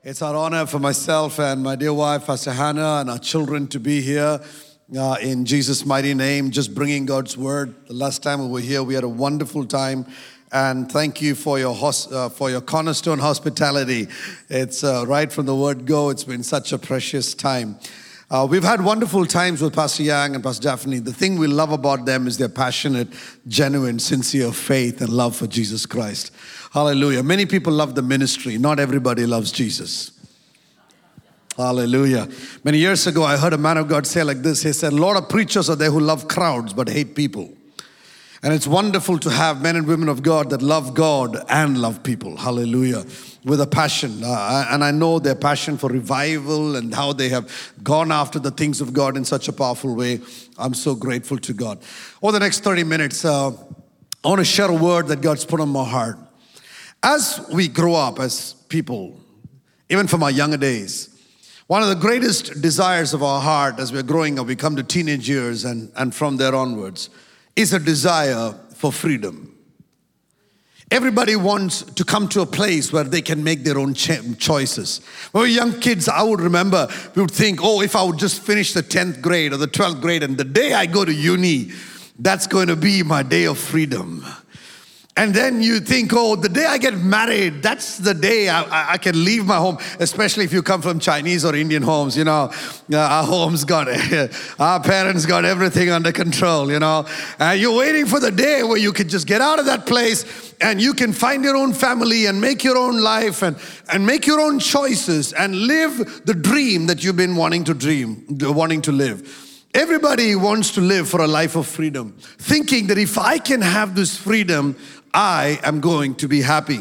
It's our honor for myself and my dear wife, Pastor Hannah, and our children to be here in Jesus' mighty name, just bringing God's word. The last time we were here, we had a wonderful time. And thank you for your cornerstone hospitality. It's right from the word go. It's been such a precious time. We've had wonderful times with Pastor Yang and Pastor Daphne. The thing we love about them is their passionate, genuine, sincere faith and love for Jesus Christ. Hallelujah. Many people love the ministry. Not everybody loves Jesus. Hallelujah. Many years ago, I heard a man of God say like this. He said, a lot of preachers are there who love crowds but hate people. And it's wonderful to have men and women of God that love God and love people. Hallelujah. With a passion. And I know their passion for revival and how they have gone after the things of God in such a powerful way. I'm so grateful to God. Over the next 30 minutes, I want to share a word that God's put on my heart. As we grow up as people, even from our younger days, one of the greatest desires of our heart as we're growing up, we come to teenage years and from there onwards, is a desire for freedom. Everybody wants to come to a place where they can make their own choices. When we were young kids, I would remember, we would think, if I would just finish the 10th grade or the 12th grade, and the day I go to uni, that's going to be my day of freedom. And then you think, the day I get married, that's the day I can leave my home, especially if you come from Chinese or Indian homes, our homes our parents got everything under control, And you're waiting for the day where you can just get out of that place and you can find your own family and make your own life and make your own choices and live the dream that you've been wanting to live. Everybody wants to live for a life of freedom, thinking that if I can have this freedom, I am going to be happy.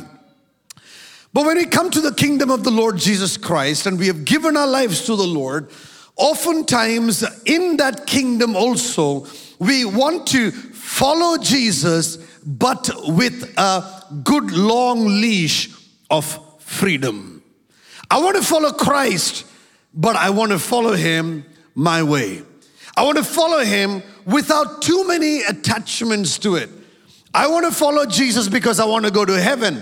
But when we come to the kingdom of the Lord Jesus Christ and we have given our lives to the Lord, oftentimes in that kingdom also, we want to follow Jesus, but with a good long leash of freedom. I want to follow Christ, but I want to follow Him my way. I want to follow Him without too many attachments to it. I want to follow Jesus because I want to go to heaven.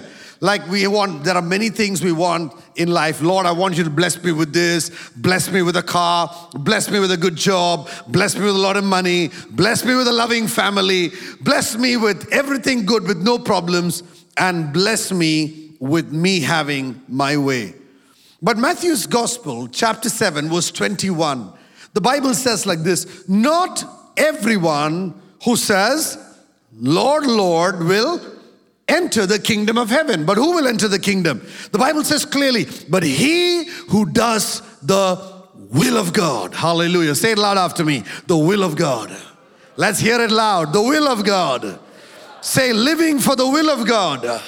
There are many things we want in life. Lord, I want you to bless me with this, bless me with a car, bless me with a good job, bless me with a lot of money, bless me with a loving family, bless me with everything good with no problems, and bless me with me having my way. But Matthew's Gospel, chapter 7, verse 21, the Bible says like this, not everyone who says, Lord, Lord, will enter the kingdom of heaven. But who will enter the kingdom? The Bible says clearly, but he who does the will of God. Hallelujah. Say it loud after me. The will of God. Let's hear it loud. The will of God. Say, living for the will of God.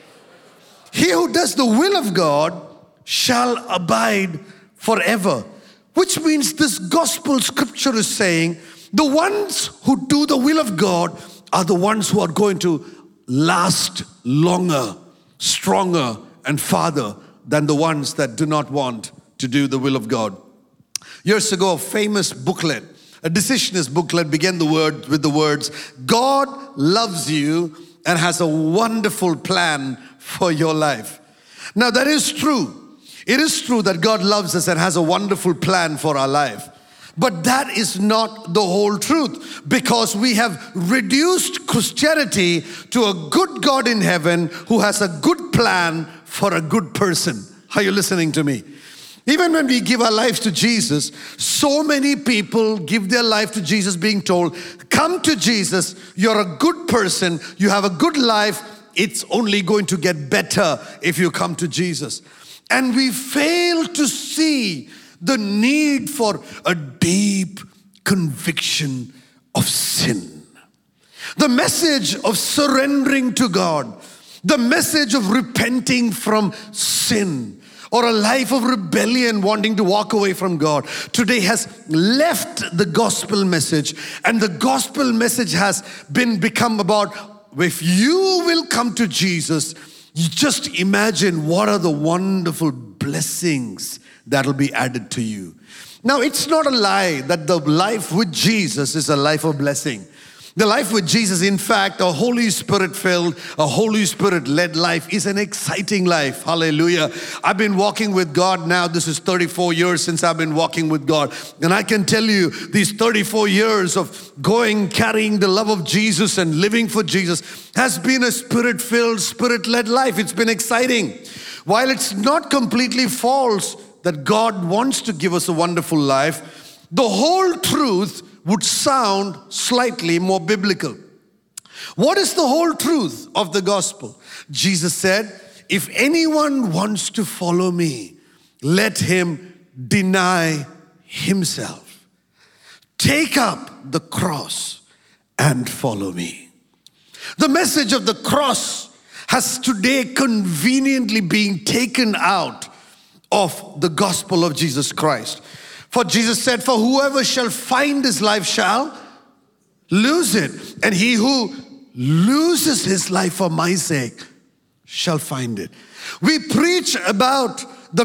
He who does the will of God shall abide forever. Which means this gospel scripture is saying, the ones who do the will of God are the ones who are going to last longer, stronger, and farther than the ones that do not want to do the will of God. Years ago, a famous booklet, a decisionist booklet, began with the words, God loves you and has a wonderful plan for your life. Now that is true. It is true that God loves us and has a wonderful plan for our life. But that is not the whole truth, because we have reduced Christianity to a good God in heaven who has a good plan for a good person. Are you listening to me? Even when we give our lives to Jesus, so many people give their life to Jesus being told, come to Jesus, you're a good person, you have a good life, it's only going to get better if you come to Jesus. And we fail to see the need for a deep conviction of sin. The message of surrendering to God, the message of repenting from sin, or a life of rebellion wanting to walk away from God, today has left the gospel message, and the gospel message has become about, if you will come to Jesus, you just imagine what are the wonderful blessings that'll be added to you. Now, it's not a lie that the life with Jesus is a life of blessing. The life with Jesus, in fact, a Holy Spirit filled, a Holy Spirit led life is an exciting life. Hallelujah. I've been walking with God now. This is 34 years since I've been walking with God. And I can tell you these 34 years of going, carrying the love of Jesus and living for Jesus has been a Spirit filled, Spirit led life. It's been exciting. While it's not completely false that God wants to give us a wonderful life, the whole truth would sound slightly more biblical. What is the whole truth of the gospel? Jesus said, if anyone wants to follow me, let him deny himself. Take up the cross and follow me. The message of the cross has today conveniently been taken out of the gospel of Jesus Christ. For Jesus said, for whoever shall find his life shall lose it. And he who loses his life for my sake shall find it. We preach about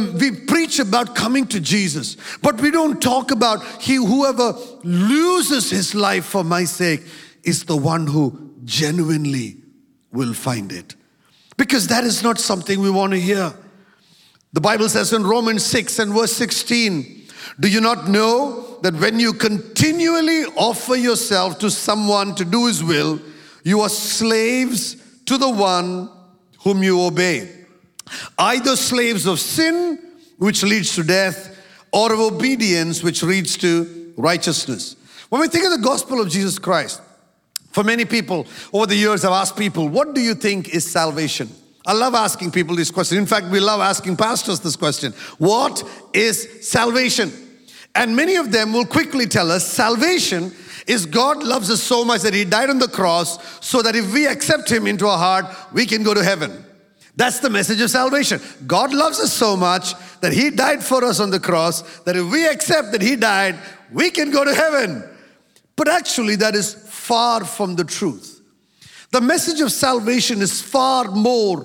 coming to Jesus, but we don't talk about whoever loses his life for my sake is the one who genuinely will find it. Because that is not something we want to hear. The Bible says in Romans 6 and verse 16, do you not know that when you continually offer yourself to someone to do his will, you are slaves to the one whom you obey? Either slaves of sin, which leads to death, or of obedience, which leads to righteousness. When we think of the gospel of Jesus Christ, for many people over the years I've asked people, what do you think is salvation? I love asking people this question. In fact, we love asking pastors this question. What is salvation? And many of them will quickly tell us salvation is God loves us so much that he died on the cross so that if we accept him into our heart, we can go to heaven. That's the message of salvation. God loves us so much that he died for us on the cross that if we accept that he died, we can go to heaven. But actually that is far from the truth. The message of salvation is far more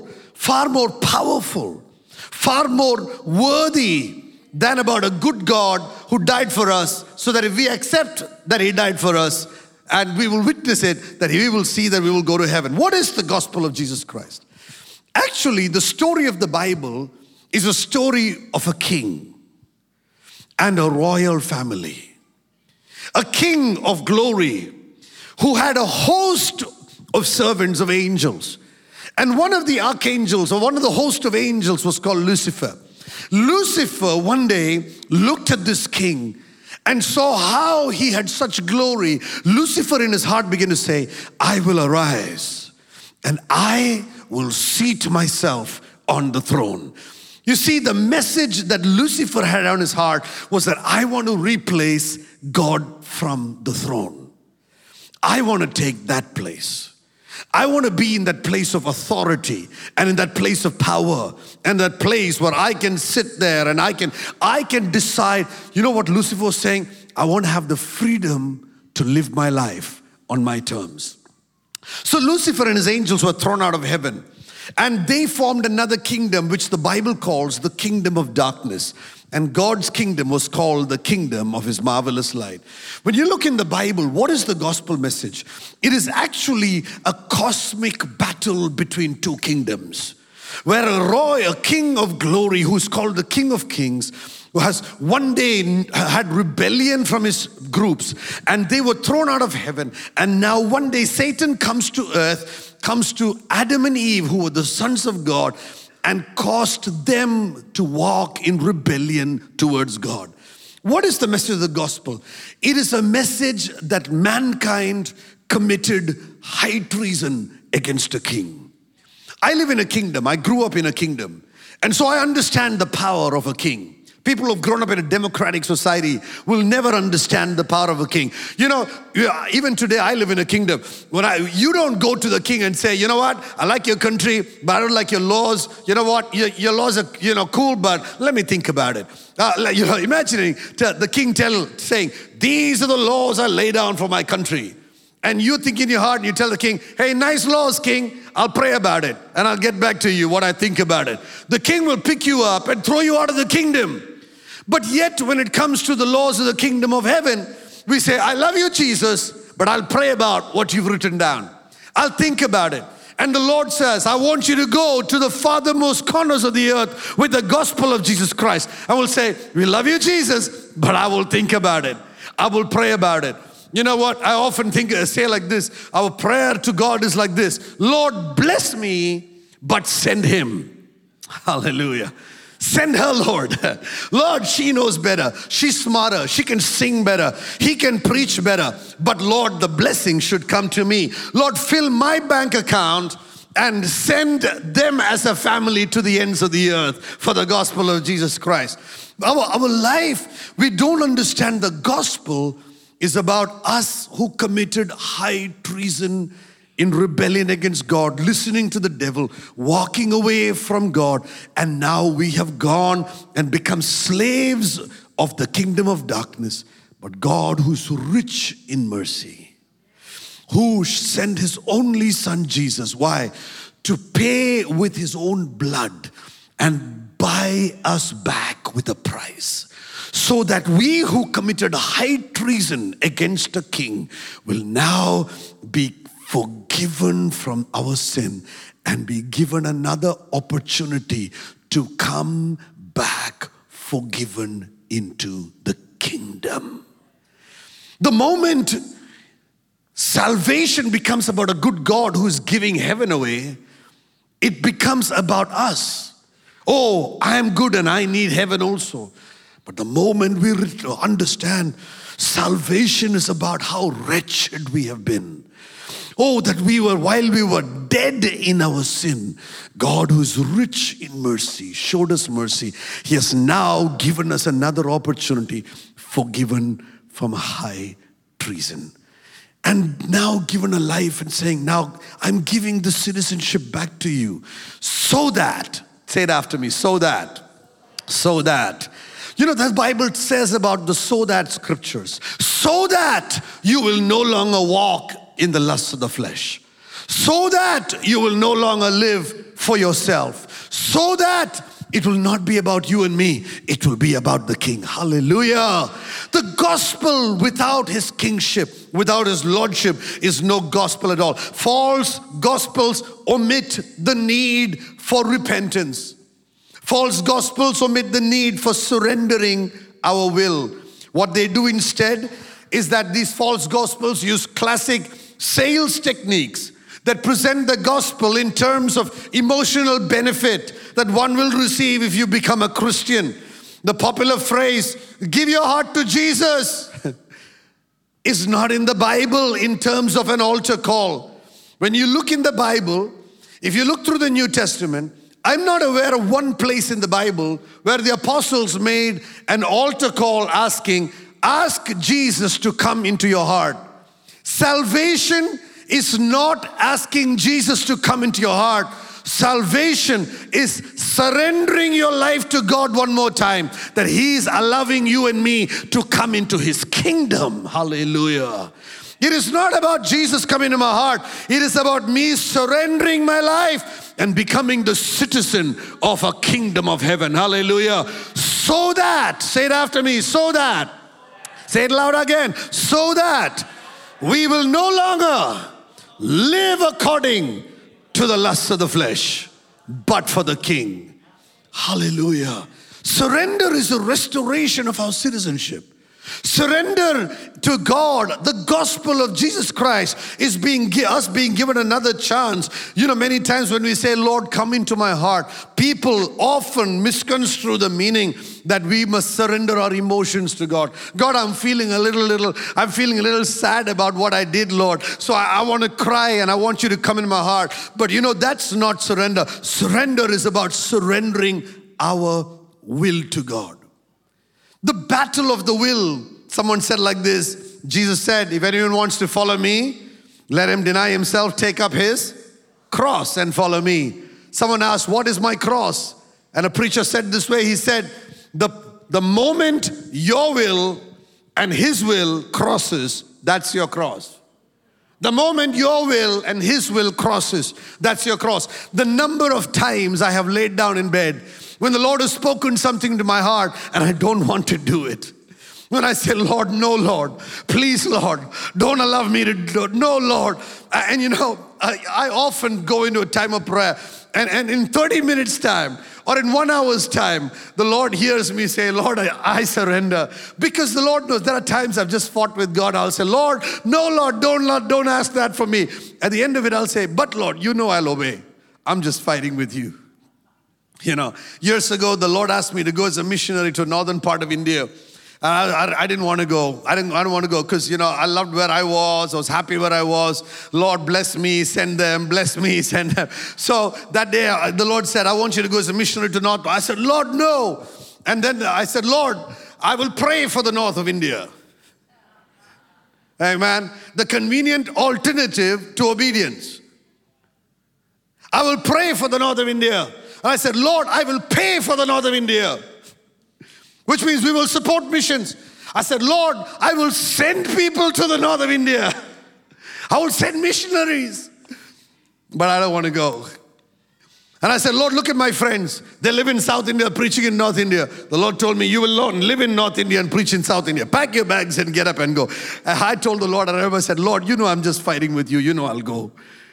powerful, far more worthy than about a good God who died for us so that if we accept that he died for us and we will witness it, that we will see that we will go to heaven. What is the gospel of Jesus Christ? Actually, the story of the Bible is a story of a king and a royal family. A king of glory who had a host of servants of angels. And one of the archangels or one of the host of angels was called Lucifer. Lucifer one day looked at this king and saw how he had such glory. Lucifer in his heart began to say, I will arise and I will seat myself on the throne. You see, the message that Lucifer had on his heart was that I want to replace God from the throne. I want to take that place. I want to be in that place of authority and in that place of power and that place where I can sit there and I can decide. You know what Lucifer was saying? I want to have the freedom to live my life on my terms. So Lucifer and his angels were thrown out of heaven and they formed another kingdom which the Bible calls the kingdom of darkness. And God's kingdom was called the kingdom of his marvelous light. When you look in the Bible, what is the gospel message? It is actually a cosmic battle between two kingdoms. Where a king of glory who's called the King of Kings, who has one day had rebellion from his groups and they were thrown out of heaven. And now one day Satan comes to earth, comes to Adam and Eve who were the sons of God, and caused them to walk in rebellion towards God. What is the message of the gospel? It is a message that mankind committed high treason against a king. I live in a kingdom. I grew up in a kingdom. And so I understand the power of a king. People who've grown up in a democratic society will never understand the power of a king. You know, even today I live in a kingdom. You don't go to the king and say, you know what, I like your country, but I don't like your laws. You know what, your laws are, cool, but let me think about it. Imagining the king saying, these are the laws I lay down for my country. And you think in your heart, and you tell the king, hey, nice laws, king. I'll pray about it and I'll get back to you what I think about it. The king will pick you up and throw you out of the kingdom. But yet when it comes to the laws of the kingdom of heaven, we say, I love you, Jesus, but I'll pray about what you've written down. I'll think about it. And the Lord says, I want you to go to the farthermost corners of the earth with the gospel of Jesus Christ. I will say, we love you, Jesus, but I will think about it. I will pray about it. You know what? I often say like this. Our prayer to God is like this. Lord, bless me, but send him. Hallelujah. Send her, Lord. Lord, she knows better. She's smarter. She can sing better. He can preach better. But Lord, the blessing should come to me. Lord, fill my bank account and send them as a family to the ends of the earth for the gospel of Jesus Christ. Our life, we don't understand the gospel is about us who committed high treason in rebellion against God, listening to the devil, walking away from God, and now we have gone and become slaves of the kingdom of darkness. But God, who's rich in mercy, who sent his only son Jesus, why? To pay with his own blood and buy us back with a price, so that we who committed high treason against a king will now be forgiven from our sin and be given another opportunity to come back forgiven into the kingdom. The moment salvation becomes about a good God who is giving heaven away, it becomes about us. Oh, I am good and I need heaven also. But the moment we understand salvation is about how wretched we have been. Oh, that while we were dead in our sin, God, who is rich in mercy, showed us mercy. He has now given us another opportunity, forgiven from high treason. And now given a life and saying, now I'm giving the citizenship back to you. So that, say it after me, so that. You know, the Bible says about the so that scriptures. So that you will no longer walk in the lusts of the flesh. So that you will no longer live for yourself. So that it will not be about you and me. It will be about the King. Hallelujah. The gospel without his kingship, without his lordship, is no gospel at all. False gospels omit the need for repentance. False gospels omit the need for surrendering our will. What they do instead is that these false gospels use classic sales techniques that present the gospel in terms of emotional benefit that one will receive if you become a Christian. The popular phrase, give your heart to Jesus, is not in the Bible in terms of an altar call. When you look in the Bible, if you look through the New Testament, I'm not aware of one place in the Bible where the apostles made an altar call asking, ask Jesus to come into your heart. Salvation is not asking Jesus to come into your heart. Salvation is surrendering your life to God one more time, that He's allowing you and me to come into His kingdom. Hallelujah. It is not about Jesus coming to my heart. It is about me surrendering my life and becoming the citizen of a kingdom of heaven. Hallelujah. So that, say it after me, so that, say it loud again, so that we will no longer live according to the lusts of the flesh, but for the King. Hallelujah. Surrender is a restoration of our citizenship. Surrender to God. The gospel of Jesus Christ is us being given another chance. You know, many times when we say, Lord, come into my heart, people often misconstrue the meaning that we must surrender our emotions to God. God, I'm feeling a little sad about what I did, Lord. So I want to cry and I want you to come in my heart. But you know, that's not surrender. Surrender is about surrendering our will to God. The battle of the will. Someone said like this. Jesus said, if anyone wants to follow me, let him deny himself, take up his cross and follow me. Someone asked, what is my cross? And a preacher said this way. He said, the moment your will and his will crosses, that's your cross. The moment your will and his will crosses, that's your cross. The number of times I have laid down in bed when the Lord has spoken something to my heart and I don't want to do it. When I say, Lord, no, Lord, please, Lord, don't allow me to do, no, Lord. And you know, I often go into a time of prayer, and in 30 minutes time, or in 1 hour's time, the Lord hears me say, Lord, I surrender. Because the Lord knows there are times I've just fought with God. I'll say, Lord, no, Lord, don't ask that for me. At the end of it, I'll say, but Lord, you know I'll obey. I'm just fighting with you. You know, years ago, the Lord asked me to go as a missionary to a northern part of India. I didn't want to go. I don't want to go because, you know, I loved where I was happy where I was. Lord, bless me, send them, bless me, send them. So that day, the Lord said, I want you to go as a missionary to North. I said, Lord, no. And then I said, Lord, I will pray for the north of India. Amen. The convenient alternative to obedience. I will pray for the north of India. And I said, Lord, I will pay for the north of India. Which means we will support missions. I said, Lord, I will send people to the north of India. I will send missionaries. But I don't want to go. And I said, Lord, look at my friends. They live in South India, preaching in North India. The Lord told me, you will live in North India and preach in South India. Pack your bags and get up and go. And I told the Lord, and I remember said, Lord, you know I'm just fighting with you. You know I'll go.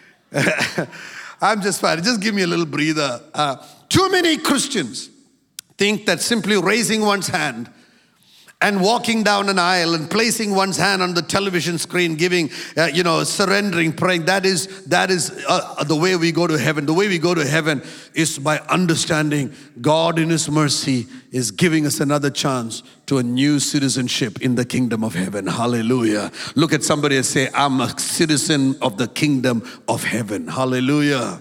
I'm just fighting. Just give me a little breather. Too many Christians think that simply raising one's hand and walking down an aisle and placing one's hand on the television screen, giving, surrendering, praying, that is the way we go to heaven. The way we go to heaven is by understanding God in His mercy is giving us another chance to a new citizenship in the kingdom of heaven. Hallelujah. Look at somebody and say, I'm a citizen of the kingdom of heaven. Hallelujah.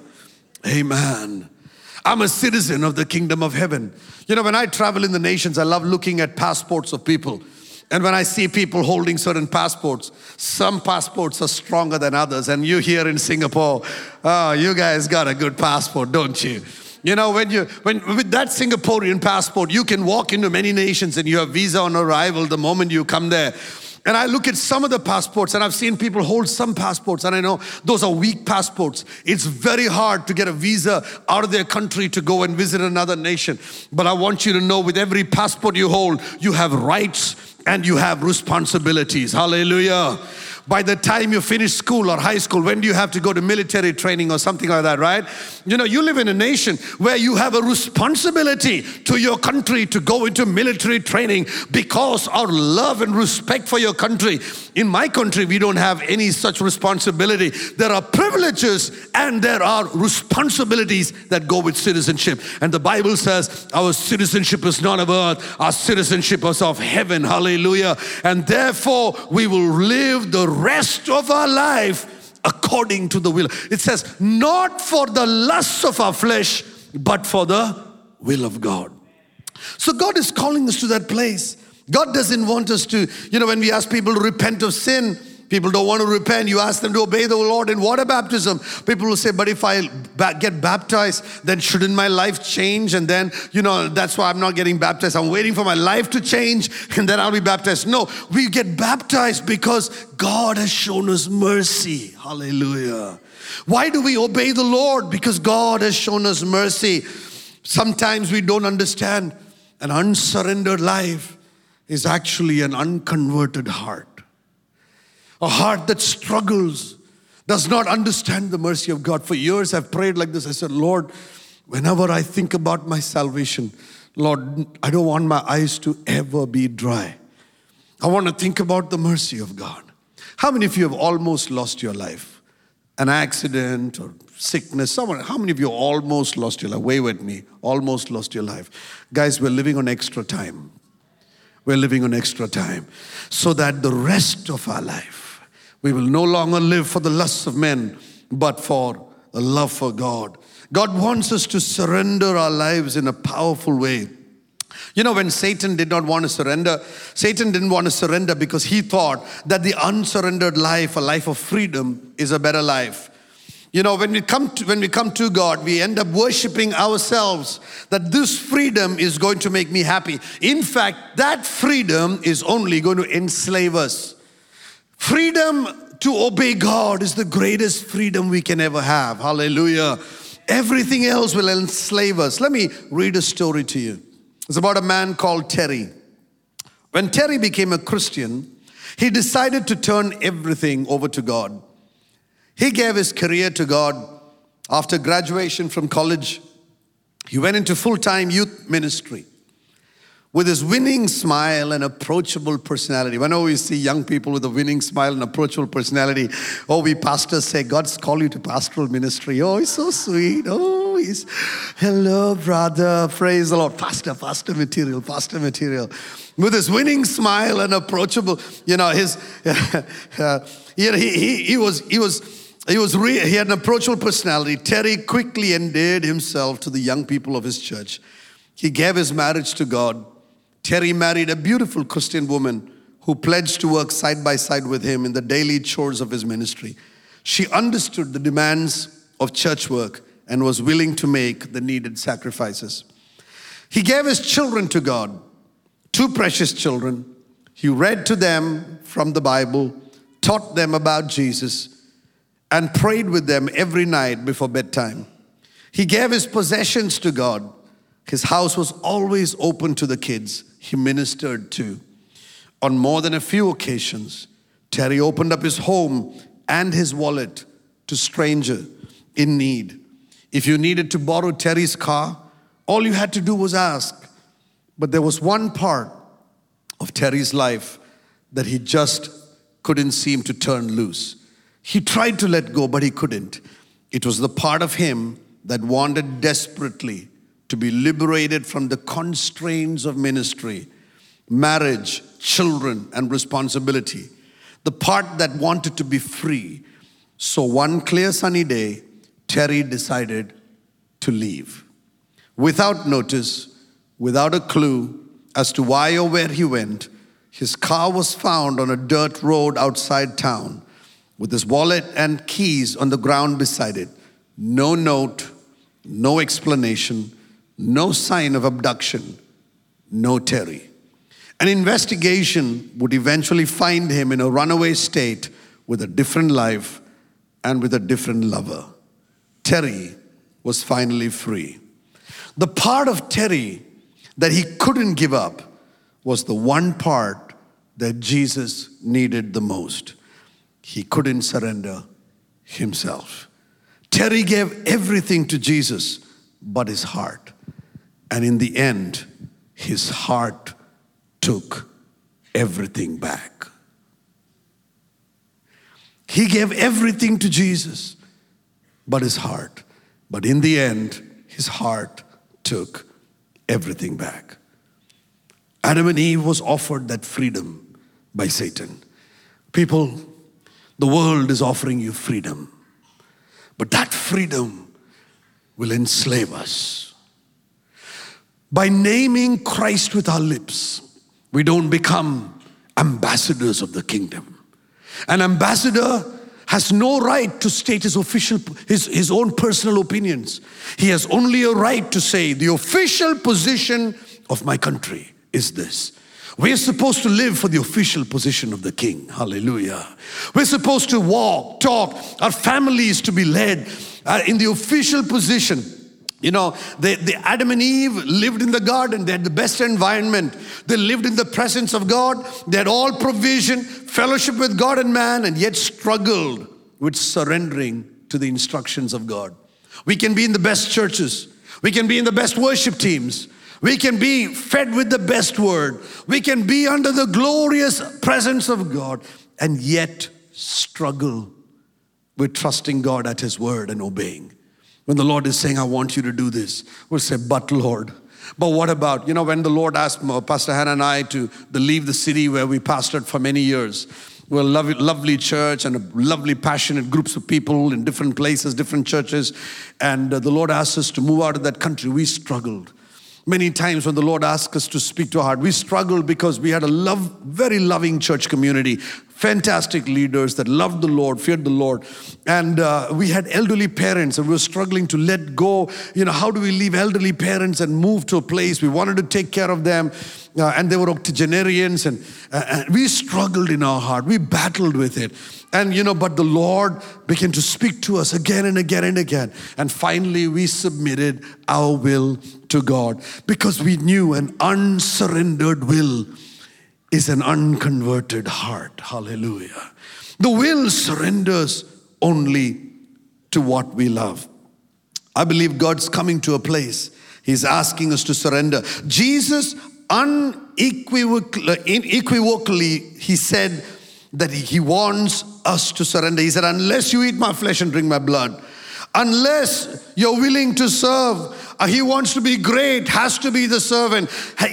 Amen. I'm a citizen of the kingdom of heaven. You know, when I travel in the nations, I love looking at passports of people. And when I see people holding certain passports, some passports are stronger than others. And you here in Singapore, oh, you guys got a good passport, don't you? You know, when with that Singaporean passport, you can walk into many nations and you have visa on arrival the moment you come there. And I look at some of the passports, and I've seen people hold some passports, and I know those are weak passports. It's very hard to get a visa out of their country to go and visit another nation. But I want you to know, with every passport you hold, you have rights and you have responsibilities. Hallelujah. By the time you finish school or high school, when do you have to go to military training or something like that, right? You know, you live in a nation where you have a responsibility to your country to go into military training because our love and respect for your country. In my country, we don't have any such responsibility. There are privileges and there are responsibilities that go with citizenship. And the Bible says our citizenship is not of earth, our citizenship is of heaven. Hallelujah. And therefore, we will live the rest of our life according to the will. It says, not for the lusts of our flesh, but for the will of God. So God is calling us to that place. God doesn't want us to, when we ask people to repent of sin, people don't want to repent. You ask them to obey the Lord in water baptism. People will say, but if I get baptized, then shouldn't my life change? And then, that's why I'm not getting baptized. I'm waiting for my life to change and then I'll be baptized. No, we get baptized because God has shown us mercy. Hallelujah. Why do we obey the Lord? Because God has shown us mercy. Sometimes we don't understand. An unsurrendered life is actually an unconverted heart. A heart that struggles, does not understand the mercy of God. For years I've prayed like this. I said, Lord, whenever I think about my salvation, Lord, I don't want my eyes to ever be dry. I want to think about the mercy of God. How many of you have almost lost your life? An accident or sickness, how many of you almost lost your life? Wave at me, almost lost your life. Guys, we're living on extra time. We're living on extra time so that the rest of our life, we will no longer live for the lusts of men, but for a love for God. God wants us to surrender our lives in a powerful way. When Satan did not want to surrender, Satan didn't want to surrender because he thought that the unsurrendered life, a life of freedom, is a better life. When we come to God, we end up worshiping ourselves, that this freedom is going to make me happy. In fact, that freedom is only going to enslave us. Freedom to obey God is the greatest freedom we can ever have. Hallelujah. Everything else will enslave us. Let me read a story to you. It's about a man called Terry. When Terry became a Christian, he decided to turn everything over to God. He gave his career to God. After graduation from college, he went into full-time youth ministry. With his winning smile and approachable personality. Whenever we see young people with a winning smile and approachable personality, we pastors say, God's called you to pastoral ministry. Oh, he's so sweet. Oh, he's, hello, brother. Praise the Lord. Pastor material. With his winning smile and approachable, he had an approachable personality. Terry quickly endeared himself to the young people of his church. He gave his marriage to God. Terry married a beautiful Christian woman who pledged to work side by side with him in the daily chores of his ministry. She understood the demands of church work and was willing to make the needed sacrifices. He gave his children to God, 2 precious children. He read to them from the Bible, taught them about Jesus, and prayed with them every night before bedtime. He gave his possessions to God. His house was always open to the kids he ministered to. On more than a few occasions, Terry opened up his home and his wallet to strangers in need. If you needed to borrow Terry's car, all you had to do was ask. But there was one part of Terry's life that he just couldn't seem to turn loose. He tried to let go, but he couldn't. It was the part of him that wanted desperately to be liberated from the constraints of ministry, marriage, children, and responsibility. The part that wanted to be free. So one clear sunny day, Terry decided to leave. Without notice, without a clue as to why or where he went, his car was found on a dirt road outside town with his wallet and keys on the ground beside it. No note, no explanation, no sign of abduction, no Terry. An investigation would eventually find him in a runaway state with a different life and with a different lover. Terry was finally free. The part of Terry that he couldn't give up was the one part that Jesus needed the most. He couldn't surrender himself. Terry gave everything to Jesus but his heart. And in the end, his heart took everything back. He gave everything to Jesus but his heart. But in the end, his heart took everything back. Adam and Eve was offered that freedom by Satan. People, the world is offering you freedom. But that freedom will enslave us. By naming Christ with our lips, we don't become ambassadors of the kingdom. An ambassador has no right to state his own personal opinions. He has only a right to say, the official position of my country is this. We're supposed to live for the official position of the king. Hallelujah. We're supposed to walk, talk, our families to be led in the official position. The Adam and Eve lived in the garden. They had the best environment. They lived in the presence of God. They had all provision, fellowship with God and man, and yet struggled with surrendering to the instructions of God. We can be in the best churches. We can be in the best worship teams. We can be fed with the best word. We can be under the glorious presence of God and yet struggle with trusting God at His word and obeying. When the Lord is saying, I want you to do this, we'll say, but Lord. But what about, when the Lord asked Pastor Hannah and I to leave the city where we pastored for many years. We're a lovely church and a lovely, passionate groups of people in different places, different churches. And the Lord asked us to move out of that country. We struggled. Many times when the Lord asked us to speak to our heart, we struggled because we had a very loving church community, fantastic leaders that loved the Lord, feared the Lord. And we had elderly parents and we were struggling to let go. How do we leave elderly parents and move to a place? We wanted to take care of them. And they were octogenarians and we struggled in our heart. We battled with it. And but the Lord began to speak to us again and again and again. And finally we submitted our will to God because we knew an unsurrendered will is an unconverted heart. Hallelujah. The will surrenders only to what we love. I believe God's coming to a place. He's asking us to surrender. Jesus unequivocally, he said that he wants us to surrender. He said, unless you eat my flesh and drink my blood, unless you're willing to serve, he wants to be great, has to be the servant.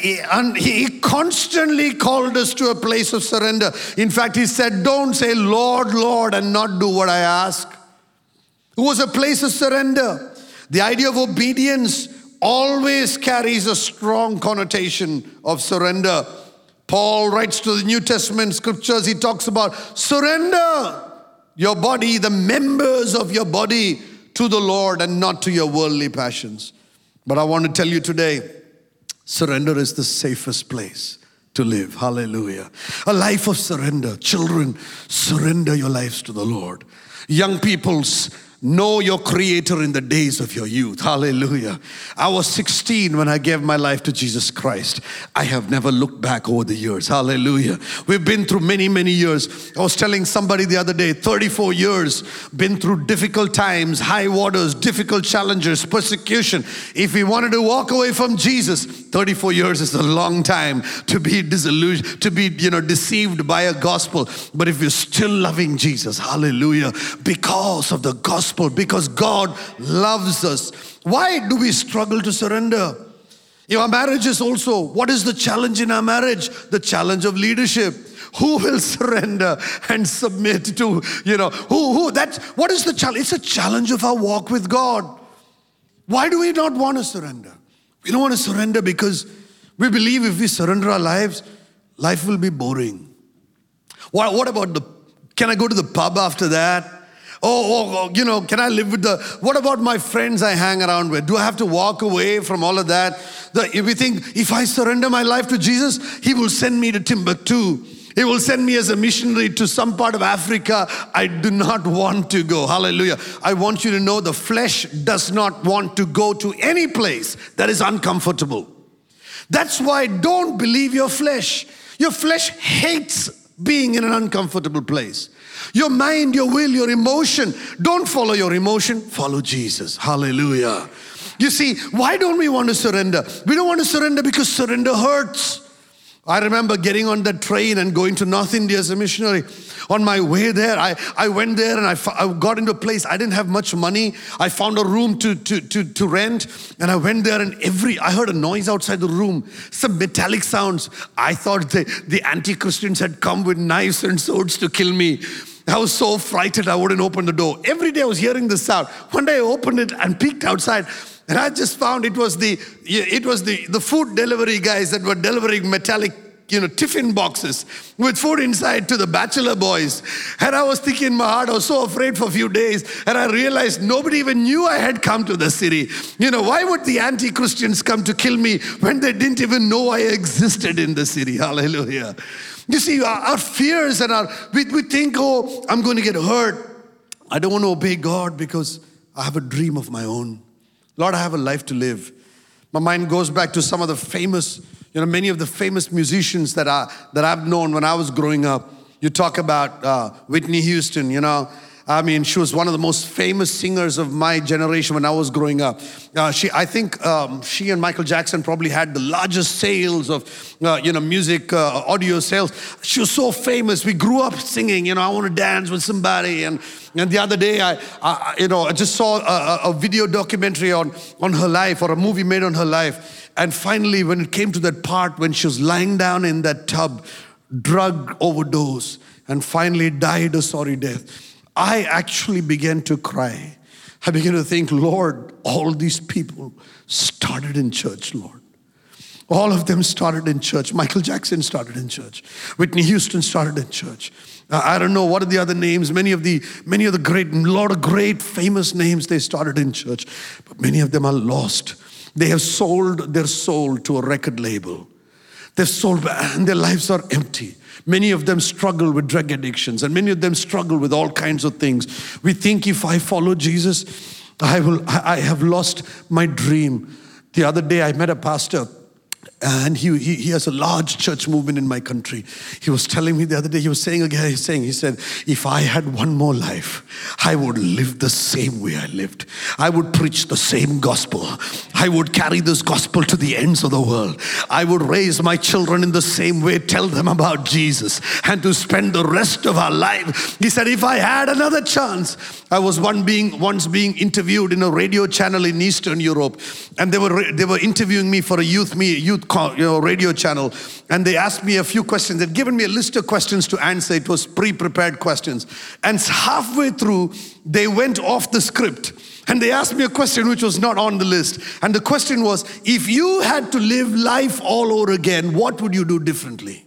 He constantly called us to a place of surrender. In fact, he said, don't say, Lord, Lord, and not do what I ask. It was a place of surrender. The idea of obedience always carries a strong connotation of surrender. Paul writes to the New Testament scriptures, he talks about surrender your body, the members of your body, to the Lord and not to your worldly passions. But I want to tell you today, surrender is the safest place to live. Hallelujah. A life of surrender. Children, surrender your lives to the Lord. Young peoples, know your Creator in the days of your youth. Hallelujah. I was 16 when I gave my life to Jesus Christ. I have never looked back over the years. Hallelujah. We've been through many, many years. I was telling somebody the other day, 34 years, been through difficult times, high waters, difficult challenges, persecution. If we wanted to walk away from Jesus, 34 years is a long time to be disillusioned, to be, deceived by a gospel. But if you're still loving Jesus, hallelujah, because of the gospel, because God loves us. Why do we struggle to surrender? Our marriage is also, what is the challenge in our marriage? The challenge of leadership. Who will surrender and submit to, what is the challenge? It's a challenge of our walk with God. Why do we not want to surrender? We don't want to surrender because we believe if we surrender our lives, life will be boring. What about can I go to the pub after that? Can I live with what about my friends I hang around with? Do I have to walk away from all of that? If we think, if I surrender my life to Jesus, He will send me to Timbuktu. He will send me as a missionary to some part of Africa. I do not want to go. Hallelujah. I want you to know the flesh does not want to go to any place that is uncomfortable. That's why don't believe your flesh. Your flesh hates being in an uncomfortable place. Your mind, your will, your emotion. Don't follow your emotion. Follow Jesus. Hallelujah. You see, why don't we want to surrender? We don't want to surrender because surrender hurts. I remember getting on that train and going to North India as a missionary. On my way there, I went there and I got into a place. I didn't have much money. I found a room to rent. And I went there and I heard a noise outside the room. Some metallic sounds. I thought the anti-Christians had come with knives and swords to kill me. I was so frightened I wouldn't open the door. Every day I was hearing this sound. One day I opened it and peeked outside. And I just found it was the food delivery guys that were delivering metallic, tiffin boxes with food inside to the bachelor boys. And I was thinking in my heart, I was so afraid for a few days. And I realized nobody even knew I had come to the city. Why would the anti-Christians come to kill me when they didn't even know I existed in the city? Hallelujah. You see, our fears and we think, I'm going to get hurt. I don't want to obey God because I have a dream of my own. Lord, I have a life to live. My mind goes back to some of the famous, many of the famous musicians that I've known when I was growing up. You talk about Whitney Houston, she was one of the most famous singers of my generation when I was growing up. I think she and Michael Jackson probably had the largest sales of, music, audio sales. She was so famous. We grew up singing, I want to dance with somebody. And the other day, I just saw a video documentary on her life, or a movie made on her life. And finally, when it came to that part when she was lying down in that tub, drug overdose, and finally died a sorry death, I actually began to cry. I began to think, Lord, all these people started in church, Lord. All of them started in church. Michael Jackson started in church. Whitney Houston started in church. I don't know what are the other names. Many of the lot of great famous names, they started in church. But many of them are lost. They have sold their soul to a record label. They've sold, and their lives are empty. Many of them struggle with drug addictions, and many of them struggle with all kinds of things. We think if I follow Jesus, I have lost my dream. The other day I met a pastor, And he has a large church movement in my country. He was telling me the other day, he said, if I had one more life, I would live the same way I lived. I would preach the same gospel. I would carry this gospel to the ends of the world. I would raise my children in the same way, tell them about Jesus, and to spend the rest of our life. He said, if I had another chance. I was once being interviewed in a radio channel in Eastern Europe, and they were interviewing me for a youth radio channel, and they asked me a few questions. They'd given me a list of questions to answer. It was pre-prepared questions, and halfway through they went off the script and they asked me a question which was not on the list. And the question was, if you had to live life all over again, what would you do differently?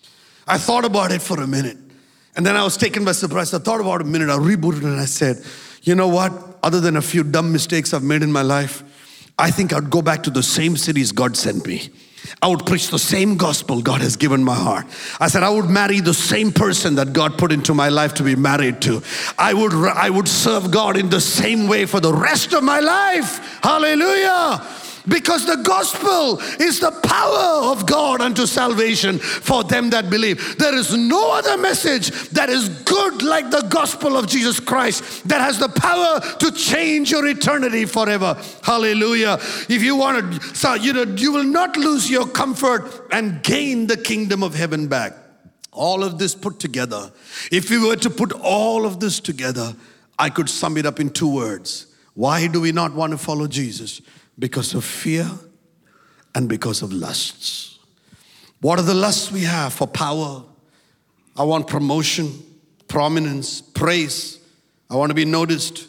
I thought about it for a minute, and then I was taken by surprise. I thought about it a minute, I rebooted, and I said, you know what, other than a few dumb mistakes I've made in my life, I think I'd go back to the same cities God sent me. I would preach the same gospel God has given my heart. I said I would marry the same person that God put into my life to be married to. I would serve God in the same way for the rest of my life. Hallelujah. Because the gospel is the power of God unto salvation for them that believe. There is no other message that is good like the gospel of Jesus Christ, that has the power to change your eternity forever. Hallelujah. If you want to, you will not lose your comfort and gain the kingdom of heaven back. All of this put together, if we were to put all of this together, I could sum it up in 2 words. Why do we not want to follow Jesus? Because of fear and because of lusts. What are the lusts we have? For power. I want promotion, prominence, praise. I want to be noticed.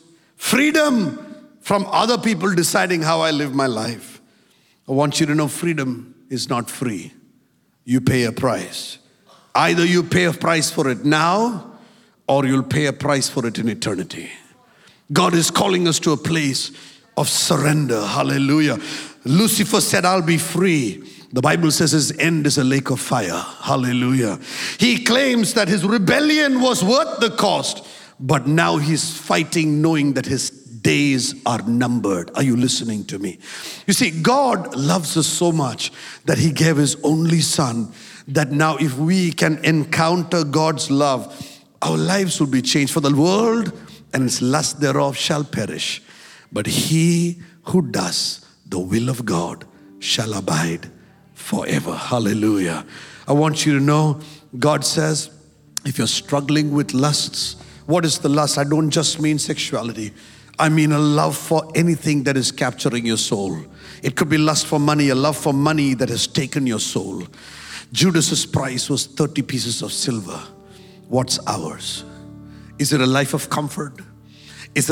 Freedom from other people deciding how I live my life. I want you to know freedom is not free. You pay a price. Either you pay a price for it now, or you'll pay a price for it in eternity. God is calling us to a place of surrender. Hallelujah. Lucifer said, I'll be free. The Bible says his end is a lake of fire. Hallelujah. He claims that his rebellion was worth the cost, but now he's fighting knowing that his days are numbered. Are you listening to me? You see, God loves us so much that he gave his only son, that now if we can encounter God's love, our lives will be changed. For the world and its lust thereof shall perish, but he who does the will of God shall abide forever. Hallelujah. I want you to know, God says, if you're struggling with lusts, what is the lust? I don't just mean sexuality. I mean a love for anything that is capturing your soul. It could be lust for money, a love for money that has taken your soul. Judas's price was 30 pieces of silver. What's ours? Is it a life of comfort? Is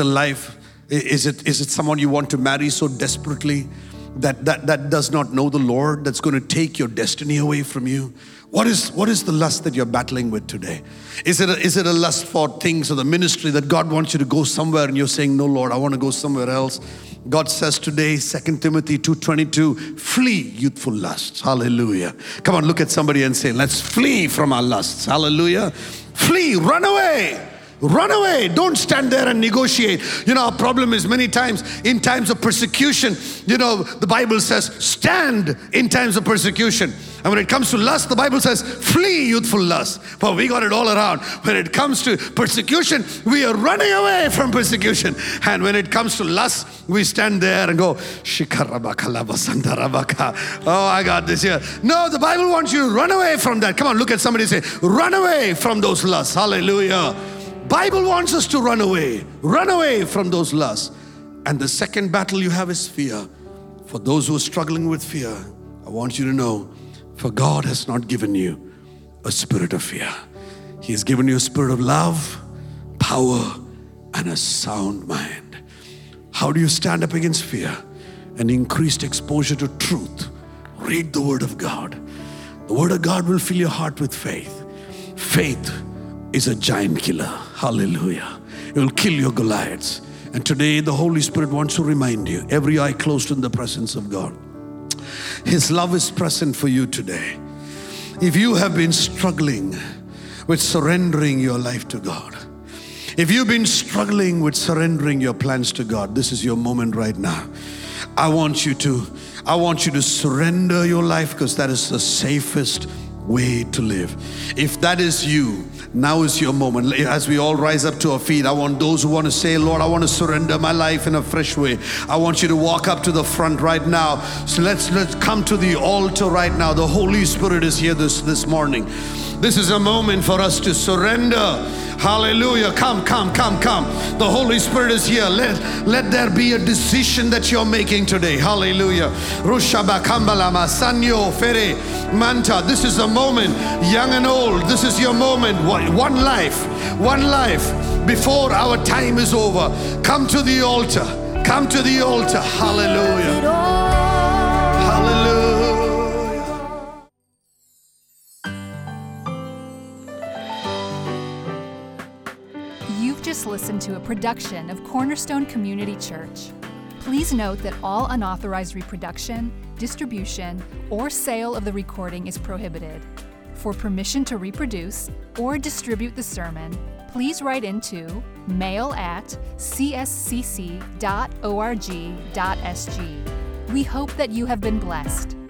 it someone you want to marry so desperately that does not know the Lord, that's going to take your destiny away from you? What is the lust that you're battling with today? Is it a lust for things or the ministry that God wants you to go somewhere and you're saying, no Lord, I want to go somewhere else? God says today, 2 Timothy 2:22, flee youthful lusts. Hallelujah. Come on, look at somebody and say, let's flee from our lusts. Hallelujah. Flee, run away. Run away. Don't stand there and negotiate. Our problem is many times in times of persecution, the Bible says stand in times of persecution. And when it comes to lust, the Bible says flee youthful lust. But we got it all around. When it comes to persecution, we are running away from persecution. And when it comes to lust, we stand there and go, oh, I got this here. No, the Bible wants you to run away from that. Come on, look at somebody and say, run away from those lusts. Hallelujah. Bible wants us to run away from those lusts. And the second battle you have is fear. For those who are struggling with fear, I want you to know, for God has not given you a spirit of fear. He has given you a spirit of love, power, and a sound mind. How do you stand up against fear? An increased exposure to truth. Read the Word of God. The Word of God will fill your heart with faith. Faith is a giant killer. Hallelujah. It will kill your Goliaths. And today the Holy Spirit wants to remind you, every eye closed in the presence of God, His love is present for you today. If you have been struggling with surrendering your life to God, if you've been struggling with surrendering your plans to God, this is your moment right now. I want you to surrender your life, because that is the safest way to live. If that is you, now is your moment. As we all rise up to our feet, I want those who want to say, Lord, I want to surrender my life in a fresh way. I want you to walk up to the front right now. So let's come to the altar right now. The Holy Spirit is here this morning. This is a moment for us to surrender. Hallelujah. Come. The Holy Spirit is here. Let there be a decision that you're making today. Hallelujah. Rushabakambalama Sanyo Fere Manta. This is the moment, young and old. This is your moment. One life before our time is over. Come to the altar. Come to the altar. Hallelujah. Hallelujah. You've just listened to a production of Cornerstone Community Church. Please note that all unauthorized reproduction, distribution, or sale of the recording is prohibited. For permission to reproduce or distribute the sermon, please write into mail@cscc.org.sg. We hope that you have been blessed.